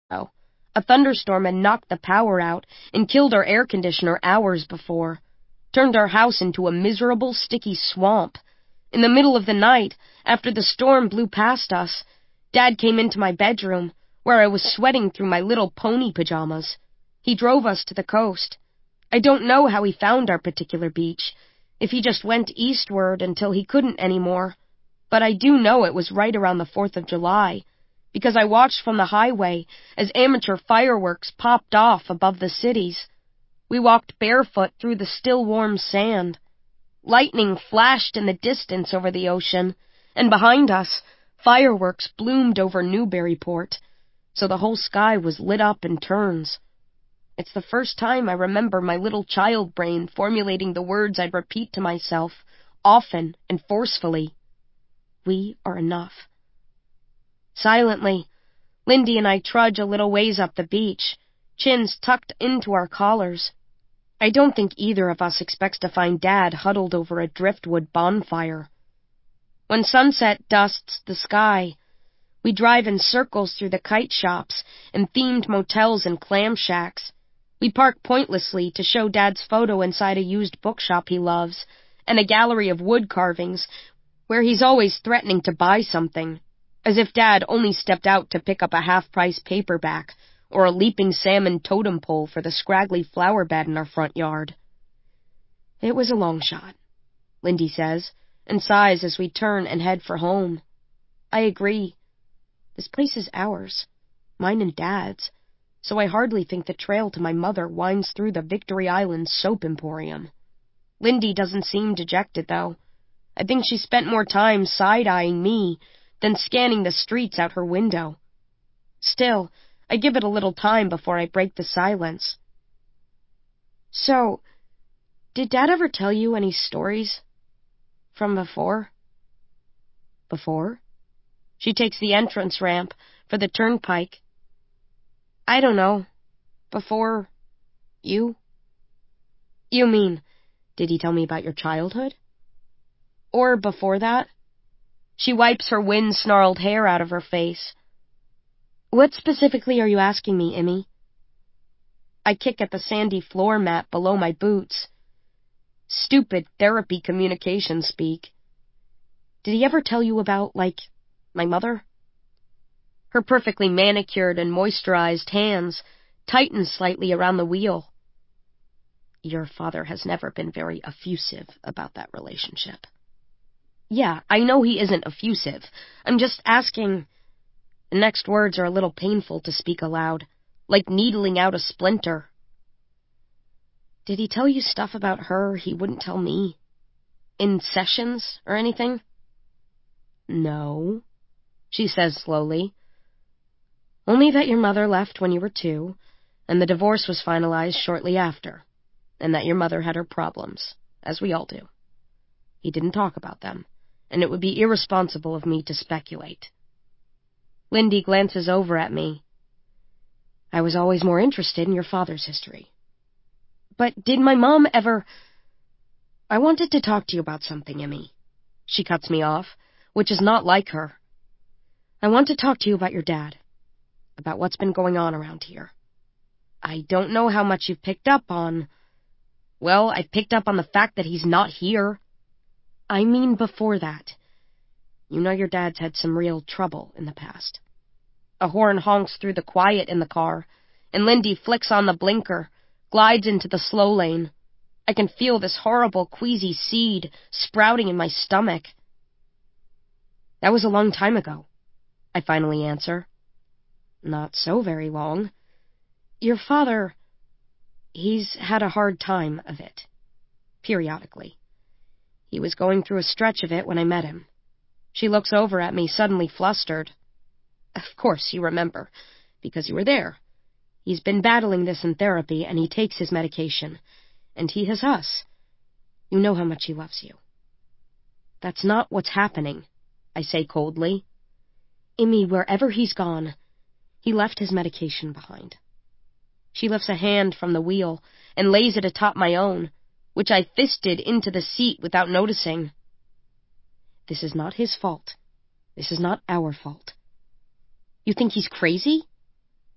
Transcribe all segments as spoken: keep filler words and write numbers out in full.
A thunderstorm had knocked the power out and killed our air conditioner hours before, turned our house into a miserable, sticky swamp. In the middle of the night, after the storm blew past us, Dad came into my bedroom, where I was sweating through my little pony pajamas. He drove us to the coast. I don't know how he found our particular beach, if he just went eastward until he couldn't anymore, but I do know it was right around the fourth of July, because I watched from the highway as amateur fireworks popped off above the cities. We walked barefoot through the still warm sand. Lightning flashed in the distance over the ocean, and behind us, fireworks bloomed over Newburyport, so the whole sky was lit up in turns. It's the first time I remember my little child brain formulating the words I'd repeat to myself, often and forcefully. We are enough. Silently, Lindy and I trudge a little ways up the beach, chins tucked into our collars. I don't think either of us expects to find Dad huddled over a driftwood bonfire. When sunset dusts the sky, we drive in circles through the kite shops and themed motels and clam shacks. We park pointlessly to show Dad's photo inside a used bookshop he loves, and a gallery of wood carvings where he's always threatening to buy something, as if Dad only stepped out to pick up a half-price paperback or a leaping salmon totem pole for the scraggly flower bed in our front yard. It was a long shot, Lindy says, and sighs as we turn and head for home. I agree. This place is ours, mine and Dad's, so I hardly think the trail to my mother winds through the Victory Island soap emporium. Lindy doesn't seem dejected, though. I think she spent more time side-eyeing me than scanning the streets out her window. Still, I give it a little time before I break the silence. So, did Dad ever tell you any stories from before? Before? She takes the entrance ramp for the turnpike. I don't know. Before you? You mean, did he tell me about your childhood? Or before that? She wipes her wind-snarled hair out of her face. What specifically are you asking me, Emmy? I kick at the sandy floor mat below my boots. Stupid therapy communication speak. Did he ever tell you about, like, my mother? Her perfectly manicured and moisturized hands tighten slightly around the wheel. Your father has never been very effusive about that relationship. Yeah, I know he isn't effusive. I'm just asking... The next words are a little painful to speak aloud, like needling out a splinter. Did he tell you stuff about her he wouldn't tell me? In sessions or anything? No, she says slowly. Only that your mother left when you were two, and the divorce was finalized shortly after, and that your mother had her problems, as we all do. He didn't talk about them, and it would be irresponsible of me to speculate. Lindy glances over at me. I was always more interested in your father's history. But did my mom ever... I wanted to talk to you about something, Emmy. She cuts me off, which is not like her. I want to talk to you about your dad, about what's been going on around here. I don't know how much you've picked up on... Well, I've picked up on the fact that he's not here. I mean before that. You know your dad's had some real trouble in the past. A horn honks through the quiet in the car, and Lindy flicks on the blinker, glides into the slow lane. I can feel this horrible, queasy seed sprouting in my stomach. That was a long time ago, I finally answer. Not so very long. Your father, he's had a hard time of it, periodically. He was going through a stretch of it when I met him. She looks over at me, suddenly flustered. Of course you remember, because you were there. He's been battling this in therapy, and he takes his medication. And he has us. You know how much he loves you. That's not what's happening, I say coldly. Emmy, wherever he's gone, he left his medication behind. She lifts a hand from the wheel and lays it atop my own, which I fisted into the seat without noticing. This is not his fault. This is not our fault. You think he's crazy?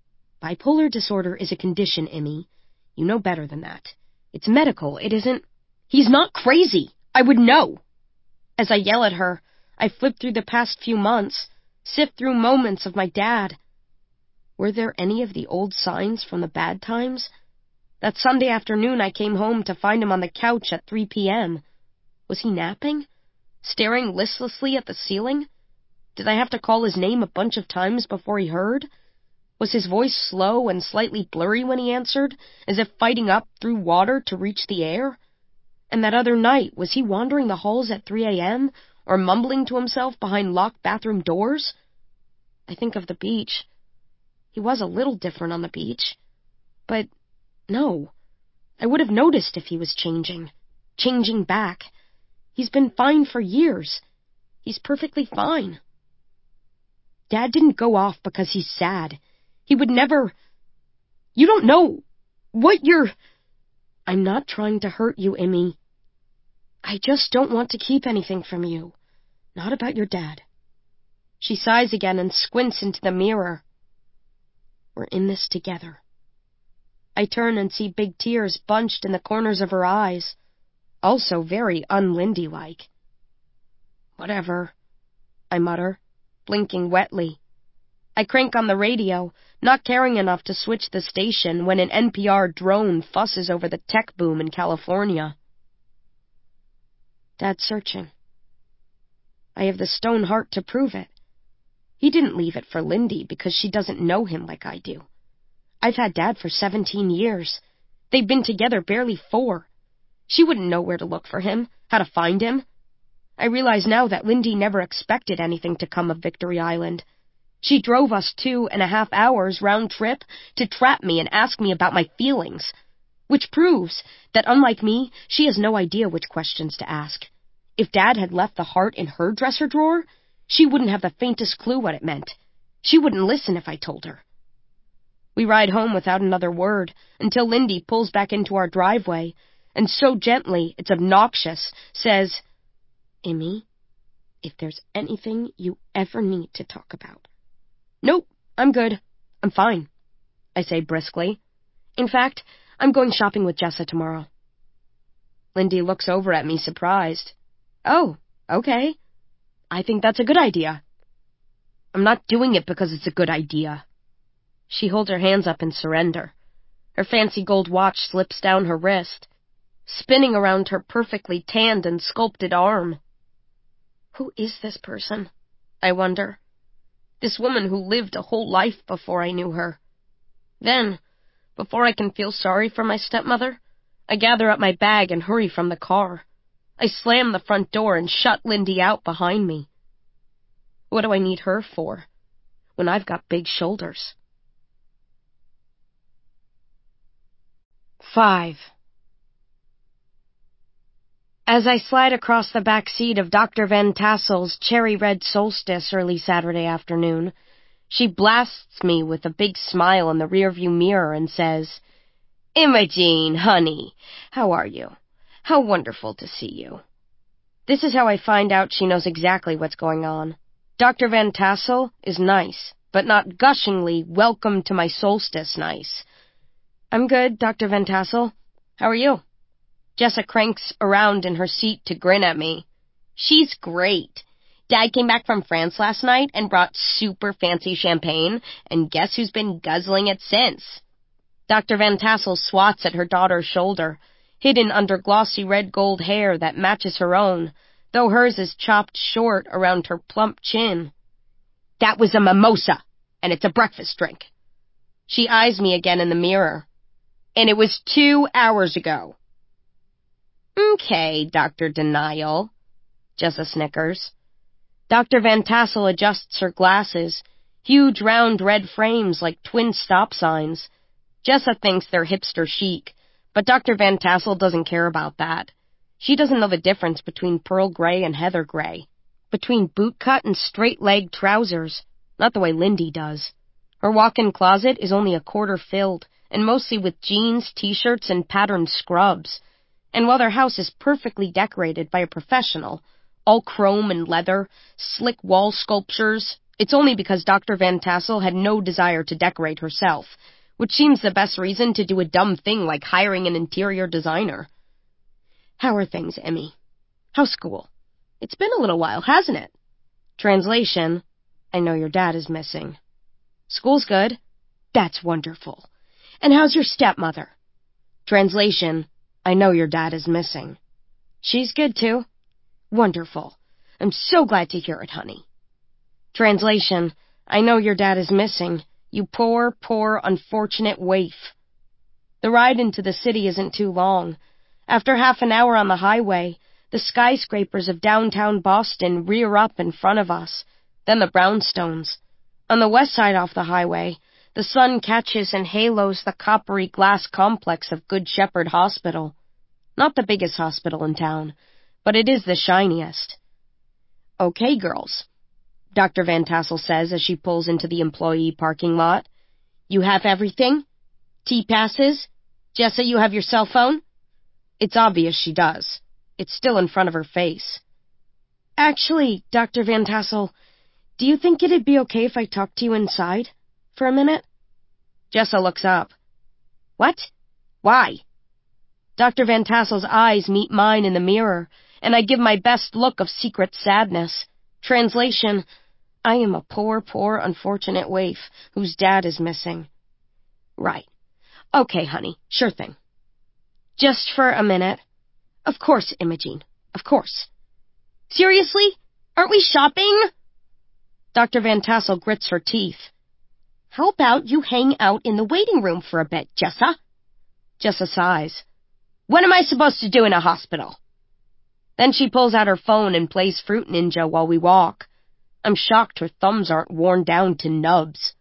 Bipolar disorder is a condition, Emmy. You know better than that. It's medical, it isn't... He's not crazy! I would know! As I yell at her, I flip through the past few months, sift through moments of my dad. Were there any of the old signs from the bad times? That Sunday afternoon I came home to find him on the couch at three p.m. Was he napping? Staring listlessly at the ceiling? Did I have to call his name a bunch of times before he heard? Was his voice slow and slightly blurry when he answered, as if fighting up through water to reach the air? And that other night, was he wandering the halls at three a.m., or mumbling to himself behind locked bathroom doors? I think of the beach. He was a little different on the beach. But, no. I would have noticed if he was changing. Changing back. He's been fine for years. He's perfectly fine. Dad didn't go off because he's sad. He would never... You don't know what you're... I'm not trying to hurt you, Emmy. I just don't want to keep anything from you. Not about your dad. She sighs again and squints into the mirror. We're in this together. I turn and see big tears bunched in the corners of her eyes. Also very un-Lindy-like. Whatever, I mutter, blinking wetly. I crank on the radio, not caring enough to switch the station when an N P R drone fusses over the tech boom in California. Dad's searching. I have the stone heart to prove it. He didn't leave it for Lindy because she doesn't know him like I do. I've had Dad for seventeen years. They've been together barely four. She wouldn't know where to look for him, how to find him. I realize now that Lindy never expected anything to come of Victory Island. She drove us two and a half hours round trip to trap me and ask me about my feelings, which proves that, unlike me, she has no idea which questions to ask. If Dad had left the heart in her dresser drawer, she wouldn't have the faintest clue what it meant. She wouldn't listen if I told her. We ride home without another word until Lindy pulls back into our driveway and so gently it's obnoxious says, Emmy, if there's anything you ever need to talk about. Nope, I'm good. I'm fine, I say briskly. In fact, I'm going shopping with Jessa tomorrow. Lindy looks over at me surprised. Oh, okay. I think that's a good idea. I'm not doing it because it's a good idea. She holds her hands up in surrender. Her fancy gold watch slips down her wrist, spinning around her perfectly tanned and sculpted arm. Who is this person? I wonder. This woman who lived a whole life before I knew her. Then, before I can feel sorry for my stepmother, I gather up my bag and hurry from the car. I slam the front door and shut Lindy out behind me. What do I need her for, when I've got big shoulders? Five. As I slide across the back seat of Doctor Van Tassel's Cherry Red Solstice early Saturday afternoon, she blasts me with a big smile in the rearview mirror and says, Imogene, honey, how are you? How wonderful to see you. This is how I find out she knows exactly what's going on. Doctor Van Tassel is nice, but not gushingly welcome to my solstice nice. I'm good, Doctor Van Tassel. How are you? Jessa cranks around in her seat to grin at me. She's great. Dad came back from France last night and brought super fancy champagne, and guess who's been guzzling it since? Doctor Van Tassel swats at her daughter's shoulder, hidden under glossy red gold hair that matches her own, though hers is chopped short around her plump chin. That was a mimosa, and it's a breakfast drink. She eyes me again in the mirror. And it was two hours ago. Okay, Doctor Denial, Jessa snickers. Doctor Van Tassel adjusts her glasses, huge round red frames like twin stop signs. Jessa thinks they're hipster chic, but Doctor Van Tassel doesn't care about that. She doesn't know the difference between pearl gray and heather gray, between bootcut and straight-legged trousers, not the way Lindy does. Her walk-in closet is only a quarter filled, and mostly with jeans, t-shirts, and patterned scrubs. And while their house is perfectly decorated by a professional, all chrome and leather, slick wall sculptures, It's only because Doctor Van Tassel had no desire to decorate herself, which seems the best reason to do a dumb thing like hiring an interior designer. How are things, Emmy? How's school? It's been a little while, hasn't it? Translation, I know your dad is missing. School's good. That's wonderful. And how's your stepmother? Translation, I know your dad is missing. She's good, too. Wonderful. I'm so glad to hear it, honey. Translation, I know your dad is missing. You poor, poor, unfortunate waif. The ride into the city isn't too long. After half an hour on the highway, the skyscrapers of downtown Boston rear up in front of us, then the brownstones. On the west side off the highway, the sun catches and halos the coppery glass complex of Good Shepherd Hospital. Not the biggest hospital in town, but it is the shiniest. Okay, girls, Doctor Van Tassel says as she pulls into the employee parking lot. You have everything? T-passes? Jessa, you have your cell phone? It's obvious she does. It's still in front of her face. Actually, Doctor Van Tassel, do you think it'd be okay if I talked to you inside for a minute? Jessa looks up. What? Why? Doctor Van Tassel's eyes meet mine in the mirror, and I give my best look of secret sadness. Translation, I am a poor, poor, unfortunate waif whose dad is missing. Right. Okay, honey, sure thing. Just for a minute. Of course, Imogene, of course. Seriously? Aren't we shopping? Doctor Van Tassel grits her teeth. How about you hang out in the waiting room for a bit, Jessa? Jessa sighs. What am I supposed to do in a hospital? Then she pulls out her phone and plays Fruit Ninja while we walk. I'm shocked her thumbs aren't worn down to nubs.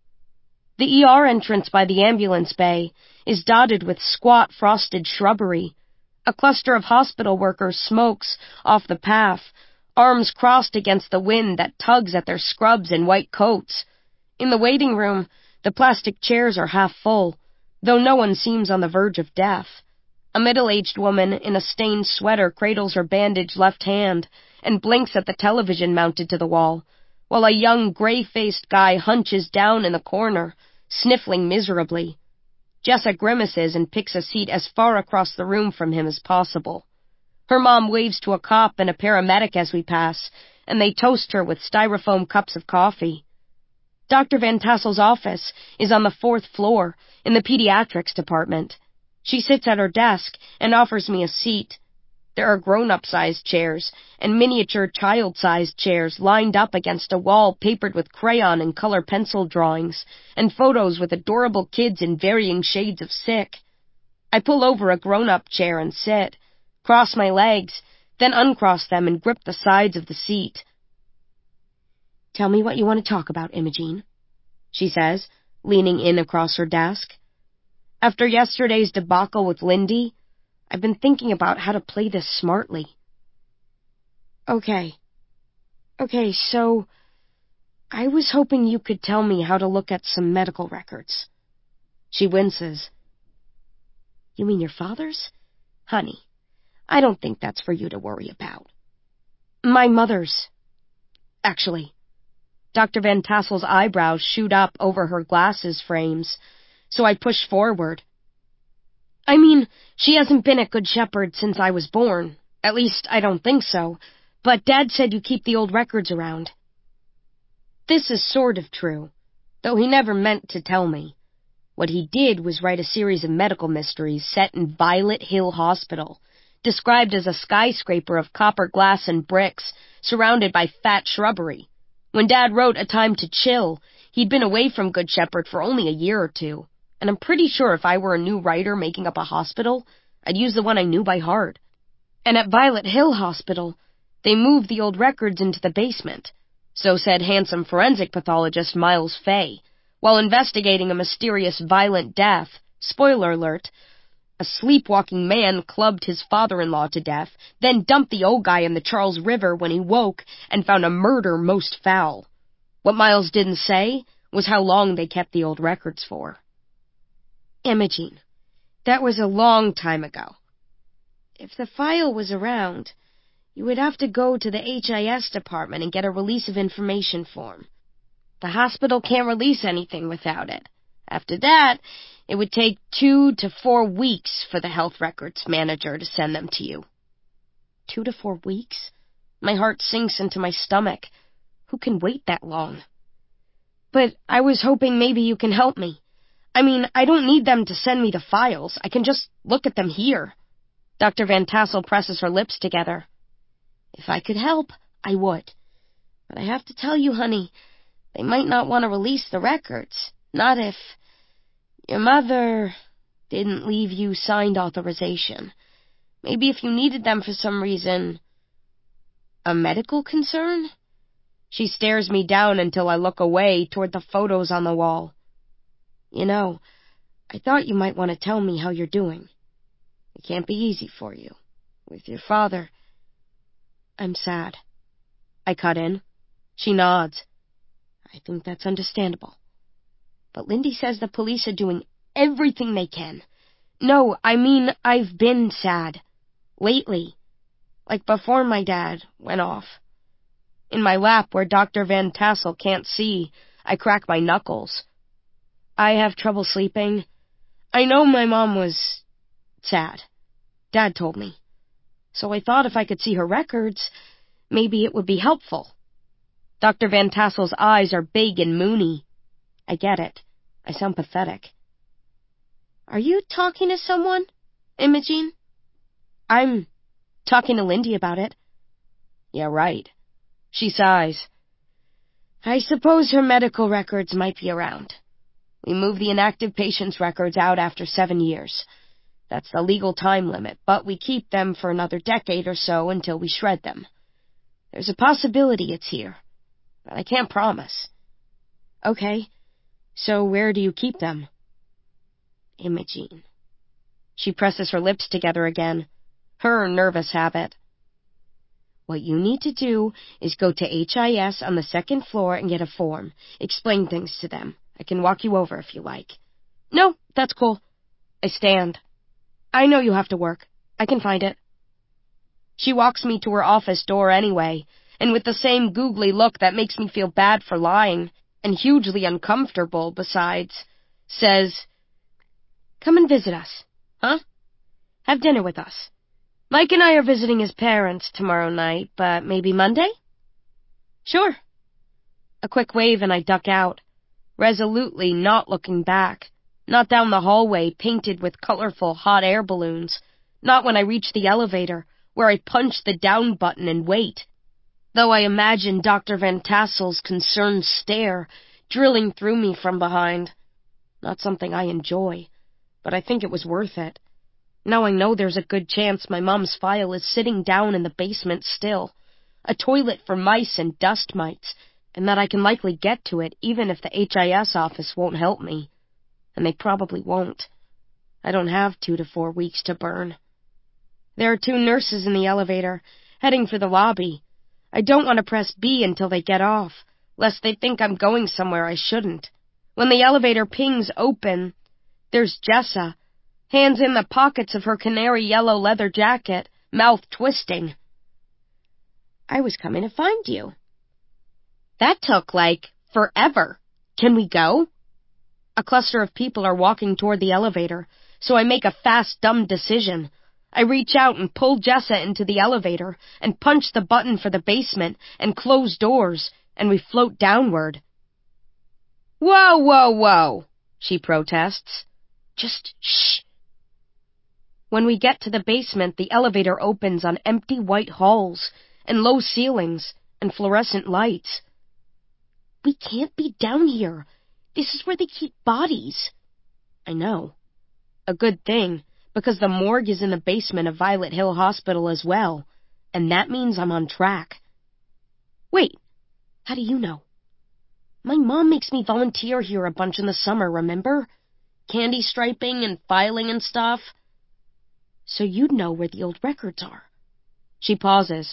The E R entrance by the ambulance bay is dotted with squat frosted shrubbery. A cluster of hospital workers smokes off the path, arms crossed against the wind that tugs at their scrubs and white coats. In the waiting room, the plastic chairs are half full, though no one seems on the verge of death. A middle-aged woman in a stained sweater cradles her bandaged left hand and blinks at the television mounted to the wall, while a young, gray-faced guy hunches down in the corner, sniffling miserably. Jessa grimaces and picks a seat as far across the room from him as possible. Her mom waves to a cop and a paramedic as we pass, and they toast her with styrofoam cups of coffee. Doctor Van Tassel's office is on the fourth floor, in the pediatrics department. She sits at her desk and offers me a seat. There are grown-up-sized chairs and miniature child-sized chairs lined up against a wall papered with crayon and color pencil drawings, and photos with adorable kids in varying shades of sick. I pull over a grown-up chair and sit, cross my legs, then uncross them and grip the sides of the seat. Tell me what you want to talk about, Imogene, she says, leaning in across her desk. After yesterday's debacle with Lindy, I've been thinking about how to play this smartly. Okay. Okay, so I was hoping you could tell me how to look at some medical records. She winces. You mean your father's? Honey, I don't think that's for you to worry about. My mother's. Actually, Doctor Van Tassel's eyebrows shoot up over her glasses frames, so I push forward. I mean, she hasn't been at Good Shepherd since I was born. At least, I don't think so. But Dad said you keep the old records around. This is sort of true, though he never meant to tell me. What he did was write a series of medical mysteries set in Violet Hill Hospital, described as a skyscraper of copper glass and bricks, surrounded by fat shrubbery. When Dad wrote A Time to Chill, he'd been away from Good Shepherd for only a year or two. And I'm pretty sure if I were a new writer making up a hospital, I'd use the one I knew by heart. And at Violet Hill Hospital, they moved the old records into the basement, so said handsome forensic pathologist Miles Fay, while investigating a mysterious violent death. Spoiler alert, a sleepwalking man clubbed his father-in-law to death, then dumped the old guy in the Charles River when he woke and found a murder most foul. What Miles didn't say was how long they kept the old records for. Imogene, that was a long time ago. If the file was around, you would have to go to the H I S department and get a release of information form. The hospital can't release anything without it. After that, it would take two to four weeks for the health records manager to send them to you. Two to four weeks? My heart sinks into my stomach. Who can wait that long? But I was hoping maybe you can help me. I mean, I don't need them to send me the files. I can just look at them here. Doctor Van Tassel presses her lips together. If I could help, I would. But I have to tell you, honey, they might not want to release the records. Not if your mother didn't leave you signed authorization. Maybe if you needed them for some reason. A medical concern? She stares me down until I look away toward the photos on the wall. You know, I thought you might want to tell me how you're doing. It can't be easy for you. With your father. I'm sad. I cut in. She nods. I think that's understandable. But Lindy says the police are doing everything they can. No, I mean, I've been sad. Lately. Like before my dad went off. In my lap, where Doctor Van Tassel can't see, I crack my knuckles. I have trouble sleeping. I know my mom was sad. Dad told me. So I thought if I could see her records, maybe it would be helpful. Doctor Van Tassel's eyes are big and moony. I get it. I sound pathetic. Are you talking to someone, Imogene? I'm talking to Lindy about it. Yeah, right. She sighs. I suppose her medical records might be around. We move the inactive patient's records out after seven years. That's the legal time limit, but we keep them for another decade or so until we shred them. There's a possibility it's here, but I can't promise. Okay, so where do you keep them? Imogene. She presses her lips together again. Her nervous habit. What you need to do is go to H I S on the second floor and get a form. Explain things to them. I can walk you over if you like. No, that's cool. I stand. I know you have to work. I can find it. She walks me to her office door anyway, and with the same googly look that makes me feel bad for lying, and hugely uncomfortable besides, says, Come and visit us, huh? Have dinner with us. Mike and I are visiting his parents tomorrow night, but maybe Monday? Sure. A quick wave and I duck out, resolutely not looking back, not down the hallway painted with colorful hot air balloons, not when I reach the elevator, where I punch the down button and wait, though I imagine Doctor Van Tassel's concerned stare drilling through me from behind. Not something I enjoy, but I think it was worth it. Now I know there's a good chance my mom's file is sitting down in the basement still, a toilet for mice and dust mites, and that I can likely get to it even if the H I S office won't help me. And they probably won't. I don't have two to four weeks to burn. There are two nurses in the elevator, heading for the lobby. I don't want to press B until they get off, lest they think I'm going somewhere I shouldn't. When the elevator pings open, there's Jessa, hands in the pockets of her canary yellow leather jacket, mouth twisting. I was coming to find you. That took, like, forever. Can we go? A cluster of people are walking toward the elevator, so I make a fast, dumb decision. I reach out and pull Jessa into the elevator and punch the button for the basement and close doors, and we float downward. Whoa, whoa, whoa, she protests. Just shh. When we get to the basement, the elevator opens on empty white halls and low ceilings and fluorescent lights. We can't be down here. This is where they keep bodies. I know. A good thing, because the morgue is in the basement of Violet Hill Hospital as well, and that means I'm on track. Wait, how do you know? My mom makes me volunteer here a bunch in the summer, remember? Candy striping and filing and stuff. So you'd know where the old records are. She pauses.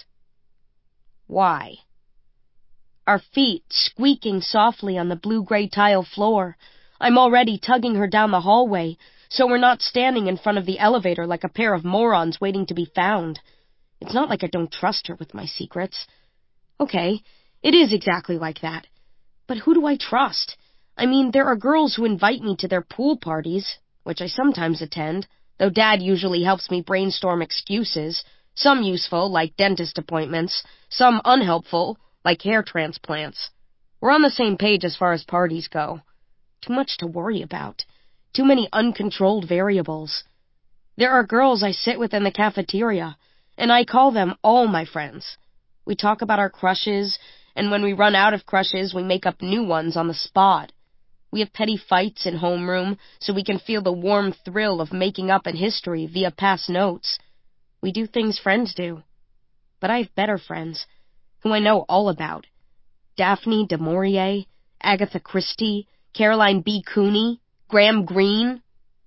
Why? Our feet squeaking softly on the blue-gray tile floor. I'm already tugging her down the hallway, so we're not standing in front of the elevator like a pair of morons waiting to be found. It's not like I don't trust her with my secrets. Okay, it is exactly like that. But who do I trust? I mean, there are girls who invite me to their pool parties, which I sometimes attend, though Dad usually helps me brainstorm excuses, some useful, like dentist appointments, some unhelpful, like hair transplants. We're on the same page as far as parties go. Too much to worry about. Too many uncontrolled variables. There are girls I sit with in the cafeteria, and I call them all my friends. We talk about our crushes, and when we run out of crushes, we make up new ones on the spot. We have petty fights in homeroom, so we can feel the warm thrill of making up in history via past notes. We do things friends do. But I have better friends, who I know all about. Daphne du Maurier, Agatha Christie, Caroline B. Cooney, Graham Greene.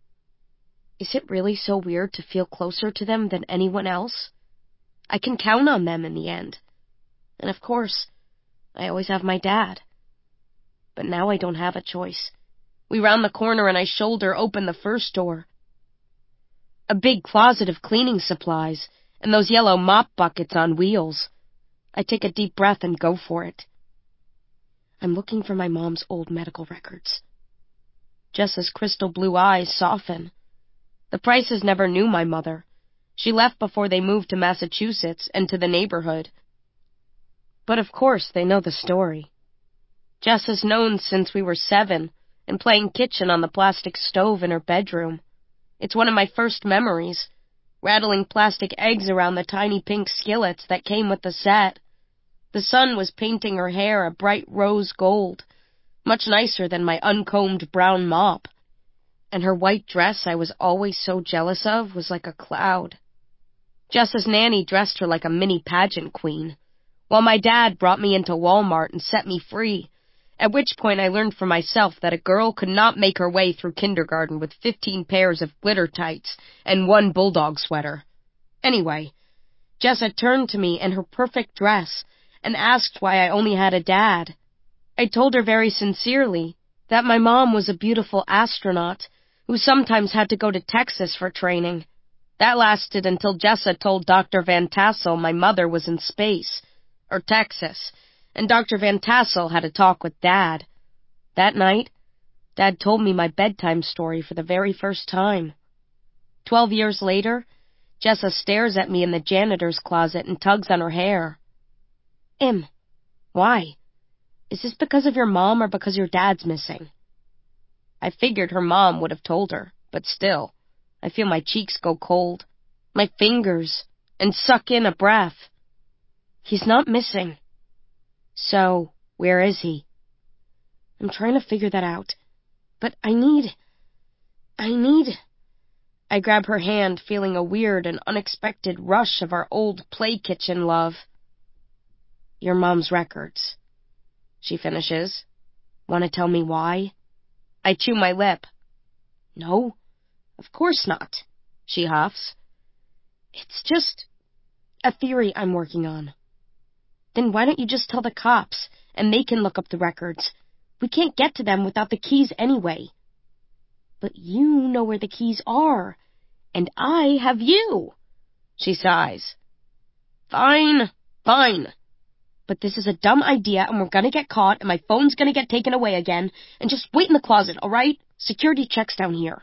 Is it really so weird to feel closer to them than anyone else? I can count on them in the end. And of course, I always have my dad. But now I don't have a choice. We round the corner and I shoulder open the first door. A big closet of cleaning supplies, and those yellow mop buckets on wheels. I take a deep breath and go for it. I'm looking for my mom's old medical records. Jessa's crystal blue eyes soften. The Prices never knew my mother. She left before they moved to Massachusetts and to the neighborhood. But of course they know the story. Jess has known since we were seven, and playing kitchen on the plastic stove in her bedroom. It's one of my first memories, rattling plastic eggs around the tiny pink skillets that came with the set. The sun was painting her hair a bright rose gold, much nicer than my uncombed brown mop. And her white dress I was always so jealous of was like a cloud. Jess's nanny dressed her like a mini pageant queen, while my dad brought me into Walmart and set me free, at which point I learned for myself that a girl could not make her way through kindergarten with fifteen pairs of glitter tights and one bulldog sweater. Anyway, Jessa turned to me in her perfect dress and asked why I only had a dad. I told her very sincerely that my mom was a beautiful astronaut who sometimes had to go to Texas for training. That lasted until Jessa told Doctor Van Tassel my mother was in space, or Texas, and Doctor Van Tassel had a talk with Dad. That night, Dad told me my bedtime story for the very first time. Twelve years later, Jessa stares at me in the janitor's closet and tugs on her hair. Em, why? Is this because of your mom or because your dad's missing? I figured her mom would have told her, but still, I feel my cheeks go cold, my fingers, and suck in a breath. He's not missing. So, where is he? I'm trying to figure that out, but I need... I need... I grab her hand, feeling a weird and unexpected rush of our old play kitchen love. Your mom's records, she finishes. Want to tell me why? I chew my lip. No, of course not, she huffs. It's just a theory I'm working on. Then why don't you just tell the cops, and they can look up the records? We can't get to them without the keys anyway. But you know where the keys are, and I have you, she sighs. Fine, fine. But this is a dumb idea, and we're gonna get caught, and my phone's gonna get taken away again, and just wait in the closet, all right? Security checks down here.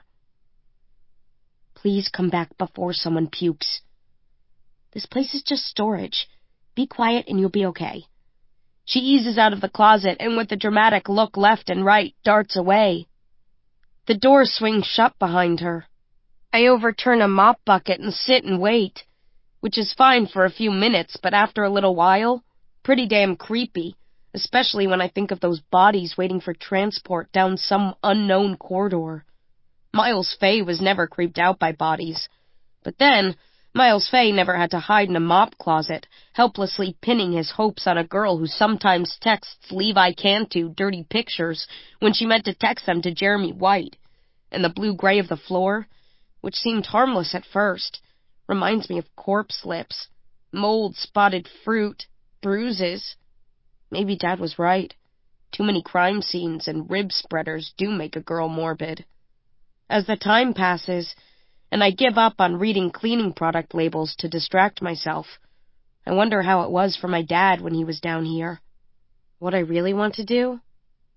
Please come back before someone pukes. This place is just storage. Be quiet and you'll be okay. She eases out of the closet and with a dramatic look left and right, darts away. The door swings shut behind her. I overturn a mop bucket and sit and wait, which is fine for a few minutes, but after a little while, pretty damn creepy, especially when I think of those bodies waiting for transport down some unknown corridor. Miles Fay was never creeped out by bodies. But then, Miles Fay never had to hide in a mop closet, helplessly pinning his hopes on a girl who sometimes texts Levi Cantu dirty pictures when she meant to text them to Jeremy White. And the blue-gray of the floor, which seemed harmless at first, reminds me of corpse lips, mold-spotted fruit, bruises. Maybe Dad was right. Too many crime scenes and rib spreaders do make a girl morbid. As the time passes, and I give up on reading cleaning product labels to distract myself, I wonder how it was for my dad when he was down here. What I really want to do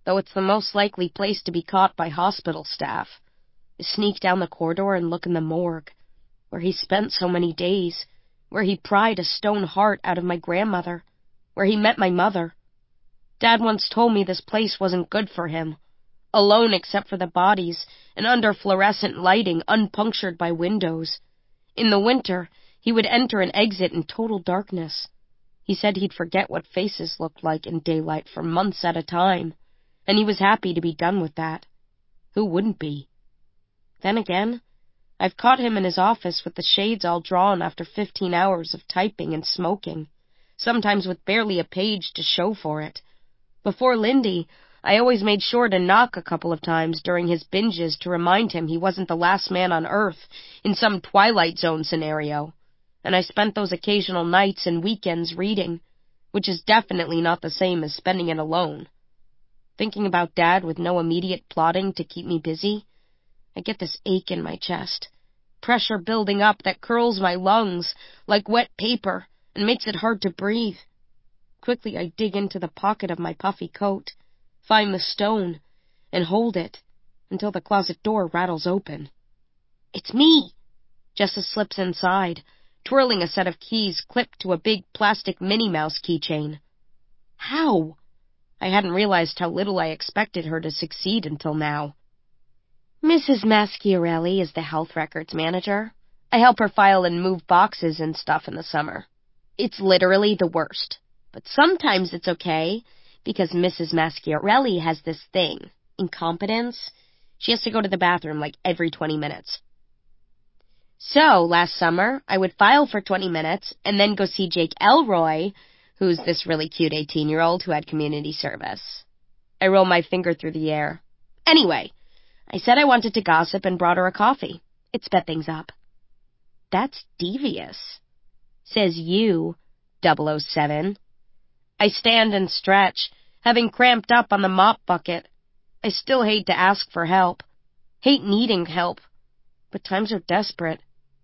though it's the most likely place to be caught by hospital staff, is sneak down the corridor and look in the morgue, where he spent so many days, where he pried a stone heart out of my grandmother, where he met my mother. Dad once told me this place wasn't good for him, alone except for the bodies and under fluorescent lighting unpunctured by windows. In the winter, he would enter and exit in total darkness. He said he'd forget what faces looked like in daylight for months at a time, and he was happy to be done with that. Who wouldn't be? Then again, I've caught him in his office with the shades all drawn after fifteen hours of typing and smoking, sometimes with barely a page to show for it. Before Lindy, I always made sure to knock a couple of times during his binges to remind him he wasn't the last man on Earth in some Twilight Zone scenario, and I spent those occasional nights and weekends reading, which is definitely not the same as spending it alone. Thinking about Dad with no immediate plotting to keep me busy, I get this ache in my chest, pressure building up that curls my lungs like wet paper and makes it hard to breathe. Quickly I dig into the pocket of my puffy coat, find the stone, and hold it until the closet door rattles open. It's me! Jessa slips inside, twirling a set of keys clipped to a big plastic Minnie Mouse keychain. How? I hadn't realized how little I expected her to succeed until now. Missus Maschiarelli is the health records manager. I help her file and move boxes and stuff in the summer. It's literally the worst. But sometimes it's okay, because Missus Maschiarelli has this thing, incompetence. She has to go to the bathroom like every twenty minutes. So, last summer, I would file for twenty minutes, and then go see Jake Elroy, who's this really cute eighteen-year-old who had community service. I roll my finger through the air. Anyway, I said I wanted to gossip and brought her a coffee. It sped things up. That's devious, says you, double oh seven. I stand and stretch, having cramped up on the mop bucket. I still hate to ask for help. Hate needing help. But times are desperate.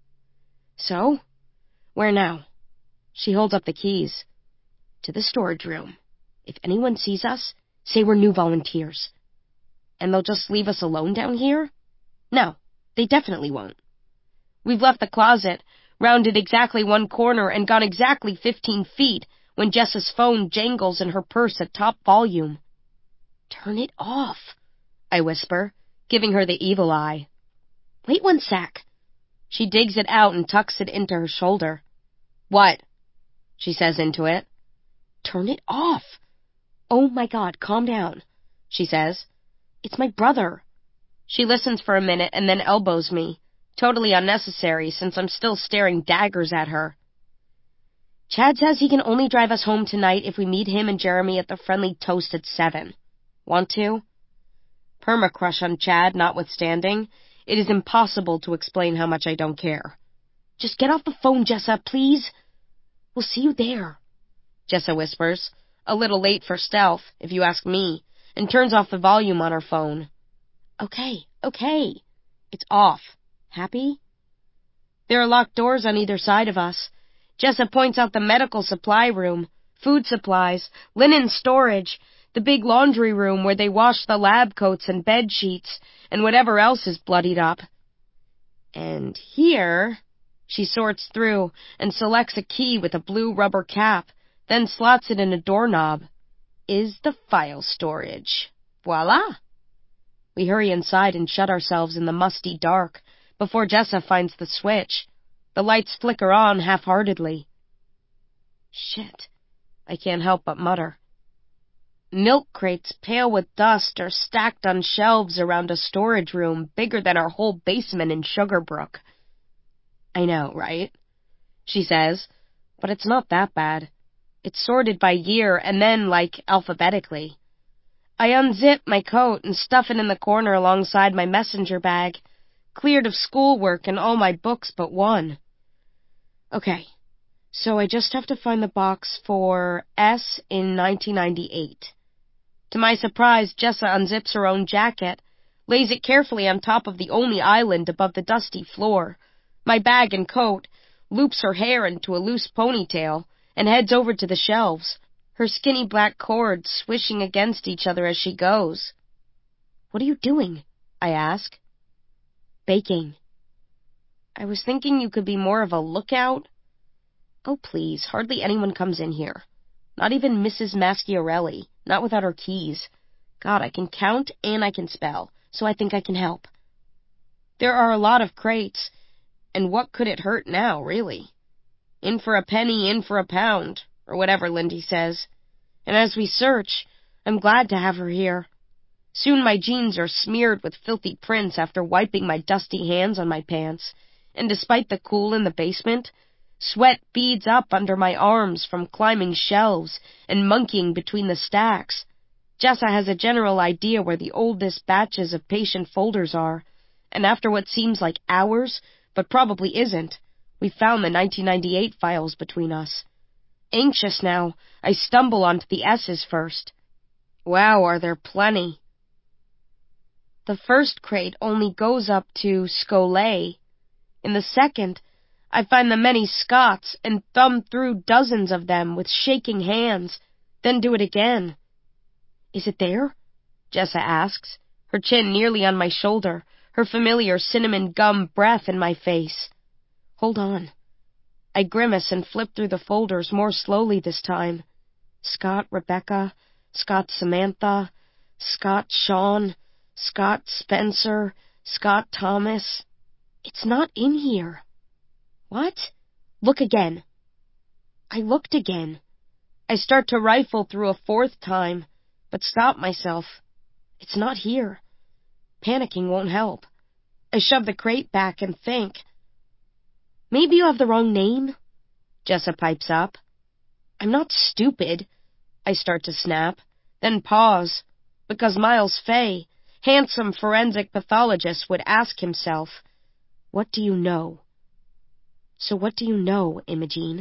So, where now? She holds up the keys. To the storage room. If anyone sees us, say we're new volunteers. And they'll just leave us alone down here? No, they definitely won't. We've left the closet, rounded exactly one corner, and gone exactly fifteen feet, when Jessa's phone jangles in her purse at top volume. Turn it off, I whisper, giving her the evil eye. Wait one sec. She digs it out and tucks it into her shoulder. What? She says into it. Turn it off. Oh my God, calm down, she says. It's my brother. She listens for a minute and then elbows me, totally unnecessary since I'm still staring daggers at her. Chad says he can only drive us home tonight if we meet him and Jeremy at the Friendly Toast at seven. Want to? Perma-crush on Chad notwithstanding, it is impossible to explain how much I don't care. Just get off the phone, Jessa, please. We'll see you there, Jessa whispers, a little late for stealth, if you ask me, and turns off the volume on her phone. Okay, okay. It's off. Happy? There are locked doors on either side of us. Jessa points out the medical supply room, food supplies, linen storage, the big laundry room where they wash the lab coats and bed sheets, and whatever else is bloodied up. And here, she sorts through and selects a key with a blue rubber cap, then slots it in a doorknob, is the file storage. Voila! We hurry inside and shut ourselves in the musty dark before Jessa finds the switch. The lights flicker on half-heartedly. Shit, I can't help but mutter. Milk crates pale with dust are stacked on shelves around a storage room bigger than our whole basement in Sugarbrook. I know, right? She says, but it's not that bad. It's sorted by year and then, like, alphabetically. I unzip my coat and stuff it in the corner alongside my messenger bag, cleared of schoolwork and all my books but one. Okay, so I just have to find the box for S in nineteen ninety-eight. To my surprise, Jessa unzips her own jacket, lays it carefully on top of the only island above the dusty floor, my bag and coat, loops her hair into a loose ponytail, and heads over to the shelves. her skinny black cords swishing against each other as she goes. "What are you doing?" I ask. "Baking." "I was thinking you could be more of a lookout." "Oh, please, hardly anyone comes in here. Not even Missus Maschiarelli, not without her keys. God, I can count and I can spell, so I think I can help." There are a lot of crates, and what could it hurt now, really? In for a penny, in for a pound, or whatever Lindy says. And as we search, I'm glad to have her here. Soon my jeans are smeared with filthy prints after wiping my dusty hands on my pants, and despite the cool in the basement, sweat beads up under my arms from climbing shelves and monkeying between the stacks. Jessa has a general idea where the oldest batches of patient folders are, and after what seems like hours, but probably isn't, we found the nineteen ninety-eight files between us. Anxious now, I stumble onto the S's first. Wow, are there plenty. The first crate only goes up to Scolay. In the second, I find the many Scots and thumb through dozens of them with shaking hands, then do it again. "Is it there?" Jessa asks, her chin nearly on my shoulder, her familiar cinnamon gum breath in my face. "Hold on." I grimace and flip through the folders more slowly this time. Scott Rebecca, Scott Samantha, Scott Sean, Scott Spencer, Scott Thomas. It's not in here. What? Look again. I looked again. I start to rifle through a fourth time, but stop myself. It's not here. Panicking won't help. I shove the crate back and think. "Maybe you have the wrong name?" Jessa pipes up. "I'm not stupid," I start to snap, then pause, because Miles Fay, handsome forensic pathologist, would ask himself, "What do you know?" So what do you know, Imogene?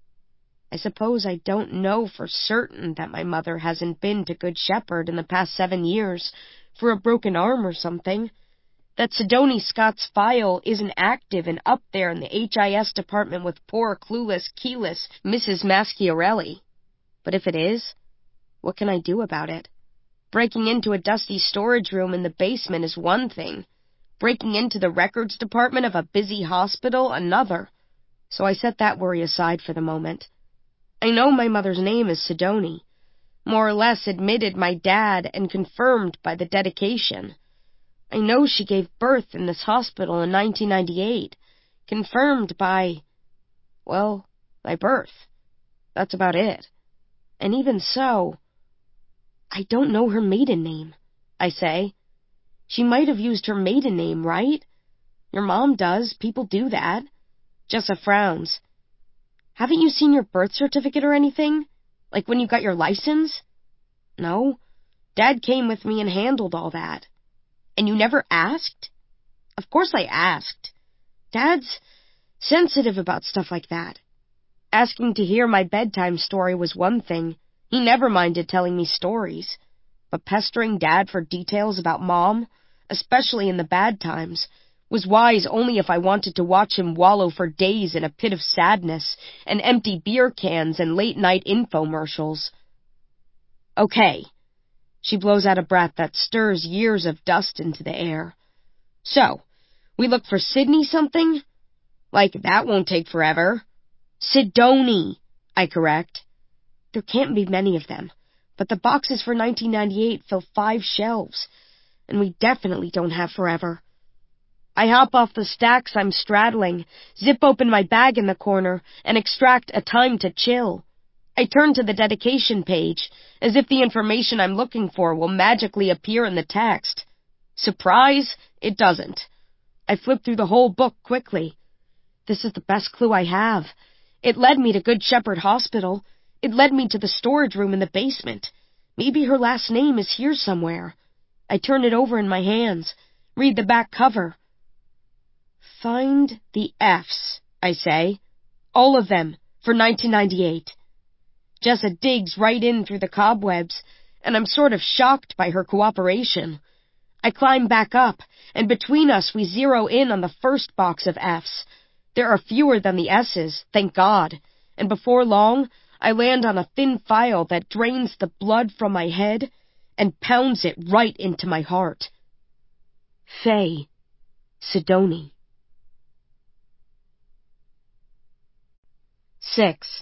I suppose I don't know for certain that my mother hasn't been to Good Shepherd in the past seven years for a broken arm or something, that Sidoni Scott's file isn't active and up there in the H I S department with poor, clueless, keyless Missus Maschiarelli. But if it is, what can I do about it? Breaking into a dusty storage room in the basement is one thing. Breaking into the records department of a busy hospital, another. So I set that worry aside for the moment. I know my mother's name is Sidoni, more or less admitted my dad and confirmed by the dedication. I know she gave birth in this hospital in nineteen ninety-eight, confirmed by, well, my birth. That's about it. And even so, I don't know her maiden name, I say. She might have used her maiden name, right? Your mom does. People do that. Jessa frowns. Haven't you seen your birth certificate or anything? Like when you got your license? No. Dad came with me and handled all that. And you never asked? Of course I asked. Dad's sensitive about stuff like that. Asking to hear my bedtime story was one thing. He never minded telling me stories. But pestering Dad for details about Mom, especially in the bad times, was wise only if I wanted to watch him wallow for days in a pit of sadness and empty beer cans and late-night infomercials. Okay. She blows out a breath that stirs years of dust into the air. So, we look for Sydney something? Like, that won't take forever. Sidoni, I correct. There can't be many of them, but the boxes for nineteen ninety-eight fill five shelves, and we definitely don't have forever. I hop off the stacks I'm straddling, zip open my bag in the corner, and extract A Time to Chill. I turn to the dedication page, as if the information I'm looking for will magically appear in the text. Surprise, it doesn't. I flip through the whole book quickly. This is the best clue I have. It led me to Good Shepherd Hospital. It led me to the storage room in the basement. Maybe her last name is here somewhere. I turn it over in my hands, read the back cover. Find the F's, I say. All of them, for nineteen ninety-eight. Jessa digs right in through the cobwebs, and I'm sort of shocked by her cooperation. I climb back up, and between us we zero in on the first box of F's. There are fewer than the S's, thank God, and before long, I land on a thin file that drains the blood from my head and pounds it right into my heart. Faye Sidoni. Six.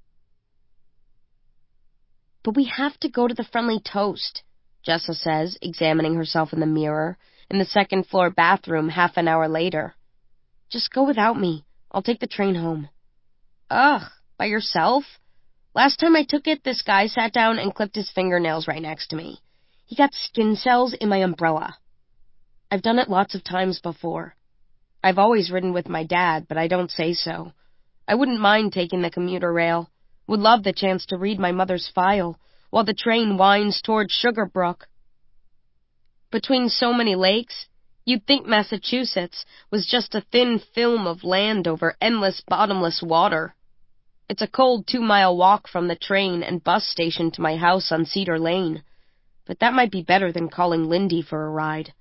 But we have to go to the Friendly Toast, Jessa says, examining herself in the mirror in the second-floor bathroom half an hour later. Just go without me. I'll take the train home. Ugh, by yourself? Last time I took it, this guy sat down and clipped his fingernails right next to me. He got skin cells in my umbrella. I've done it lots of times before. I've always ridden with my dad, but I don't say so. I wouldn't mind taking the commuter rail. Would love the chance to read my mother's file while the train winds toward Sugarbrook. Between so many lakes, you'd think Massachusetts was just a thin film of land over endless bottomless water. It's a cold two-mile walk from the train and bus station to my house on Cedar Lane, but that might be better than calling Lindy for a ride.